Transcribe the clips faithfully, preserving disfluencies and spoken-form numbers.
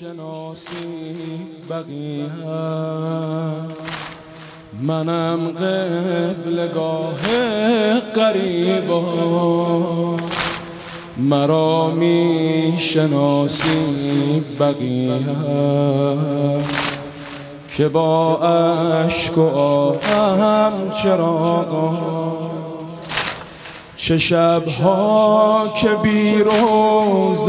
میشناسی بقیه، منم قبلگاه غریبا. مرا میشناسی بقیه که با اشک و آهم چراغا، چه شبها که بی روز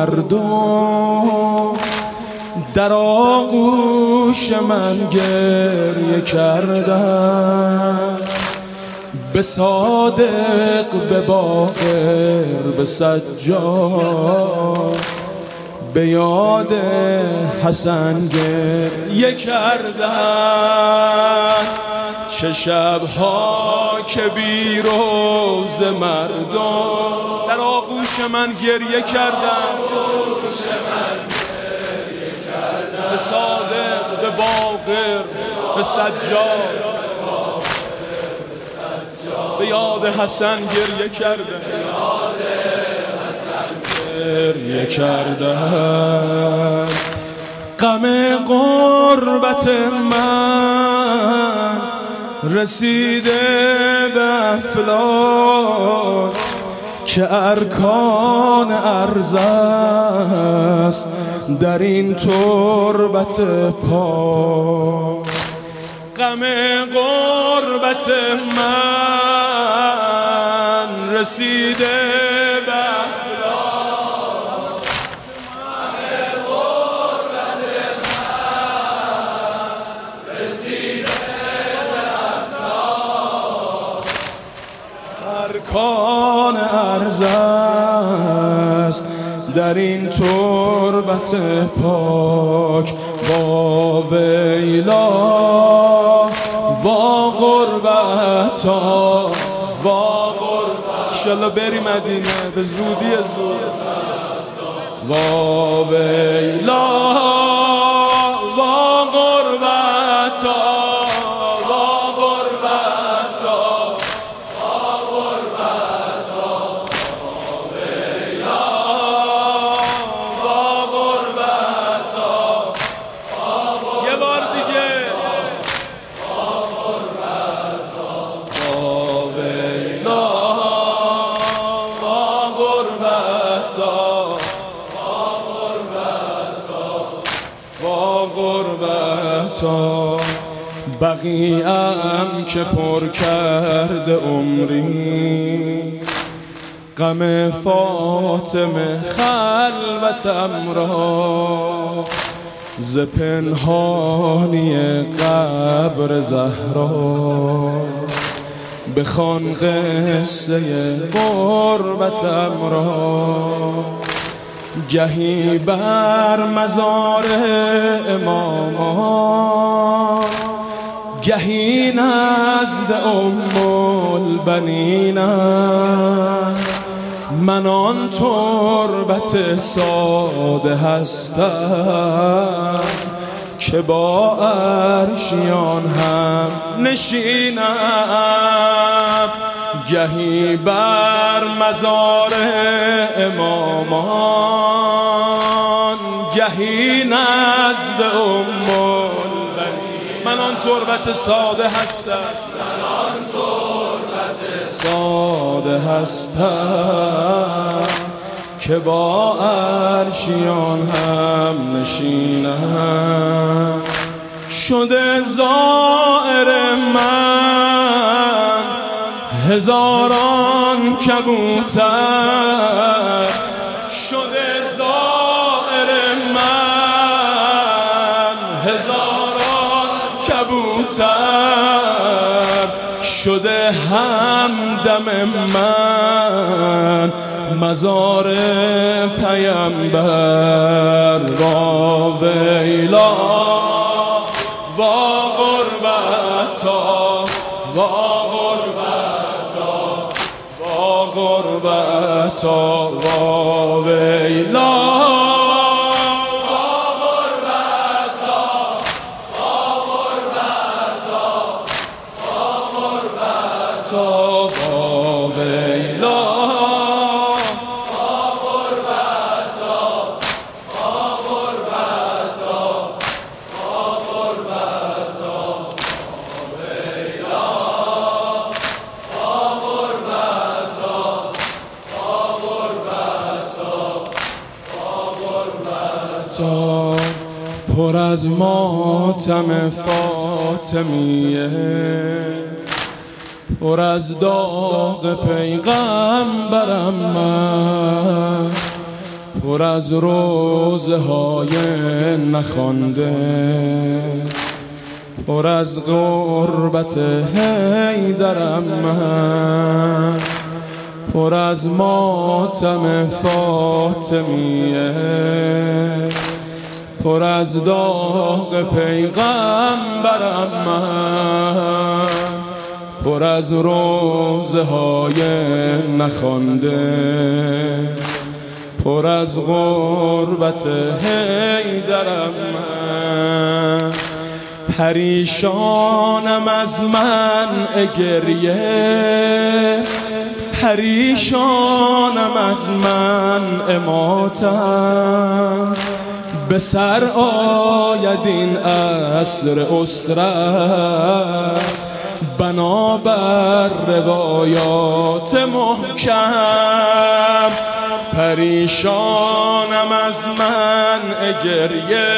مردم در آغوش من گریه کردن. به صادق، به باقر، به سجاد، به یاد حسن گریه کردن. چه شبها که بی روز مردم در آغوش من گریه کردن. به صادق، به باقر، به سجاد، به یاد حسن گریه کردن. گریه کردن. غم غربت من رسیده به افلاک که ارکان عرض است در این تربت پاک. غم غربت من رسیده به افلاک، غم غربت من رسیده به افلاک. ارکان عرض است در این تربت پاک. با ویلا، وا غربتا، وا غربتا. انشالله بری مدینه به زودی زود. وا ویلا، وا غربتا، وا غربتا، وا غربتا. وا ویلا، وا غربتا. یه بار دیگه. بقیه‌ام که پر کرده عمری، غم فاطمه خلوتم را. ز پنهانی قبر زهرا بخوان قصه غربتم را. گهی بر مزار امامان، گهی نزد ام البنینم. من آن تربت ساده هستم که با عرشیان هم نشینم. گهی بر مزار امامان، گهی نزد ام البنین. من آن تربت ساده هستم، من آن تربت ساده هستم که با عرشیان هم نشینم. شده زائر من هزاران کبوتر، شده زائر من هزاران کبوتر. شده همدم من مزار پیمبر. وا ویلا، وا غربتا، وا غربتا، وا غربتا، وا ویلا. آفتاب پر از ماتم فاطمیه، پر از داغ پیغمبرم من، پر از روزه های نخوانده، پر از غربت حیدرم من، پر از ماتم فاطمیه، پر از داغ پیغمبرم من، پر از روزه های نخوانده، پر از غربت حیدرم من. پریشانم از منع گریه، پریشانم از منع ماتم، به سر آید این عصر اسرت بنابر روایات محکم. پریشانم از منع گریه،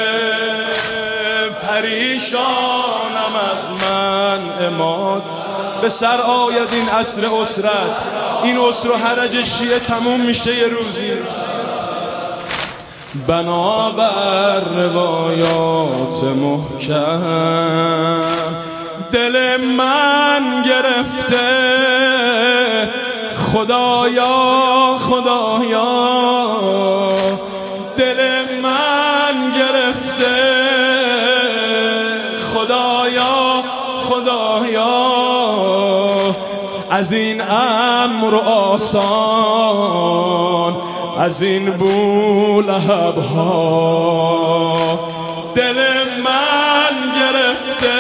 پریشانم از منع مات، به سر آید این عصر اسرت، این عسر و حرج شیعه تموم میشه یه روزی بنابر روایات محکم. دل من گرفته خدایا خدایا، دل من گرفته خدایا خدایا، از این امر آسان از این بولهب ها، دل من گرفته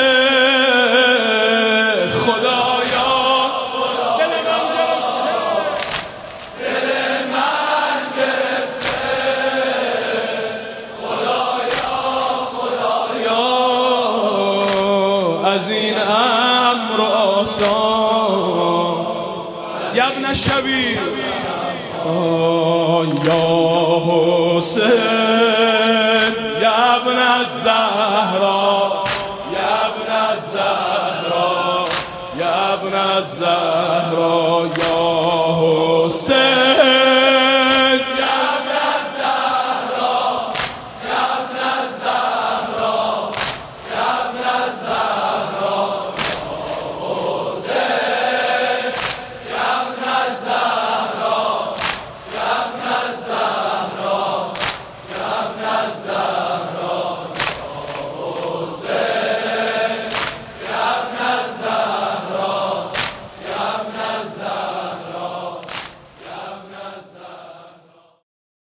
خدایا، دل من گرفته، دل من گرفته خدایا خدایا، از این امر آسان. یا ابن الشبیب یا حسین یا ابن الزهرا، یا ابن الزهرا، یا ابن الزهرا، یا حسین